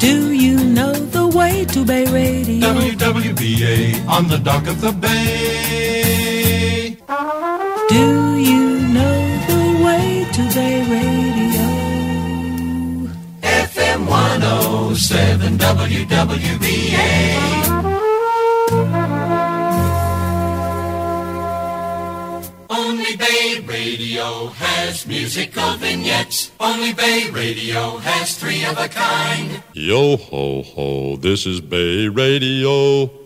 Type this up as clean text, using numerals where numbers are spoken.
Do you know the way to Bay Radio? WWBA on the dock of the bay. Do you know the way to Bay Radio? FM 107 WWBA. Only Bay Radio has musical vignettes. Only Bay Radio has three of a kind. Yo ho ho, this is Bay Radio.